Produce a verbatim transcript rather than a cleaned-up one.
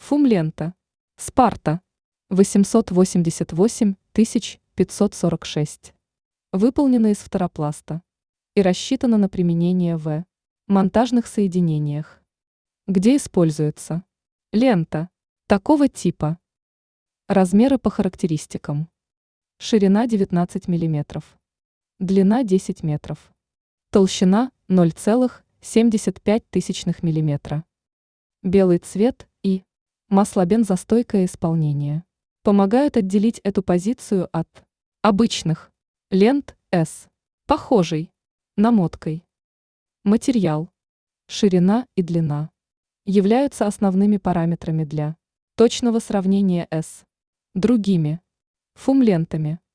Фум-лента. Спарта. восемьсот восемьдесят восемь тысяч пятьсот сорок шесть. Выполнена из фторопласта и рассчитана на применение в монтажных соединениях. Где используется лента такого типа. Размеры по характеристикам. Ширина девятнадцать миллиметров. Длина десять метров. Толщина ноль целых семьдесят пять тысячных миллиметра. Белый цвет и маслобензостойкое исполнение помогают отделить эту позицию от обычных лент с похожей намоткой. Материал, ширина и длина являются основными параметрами для точного сравнения с другими фум-лентами.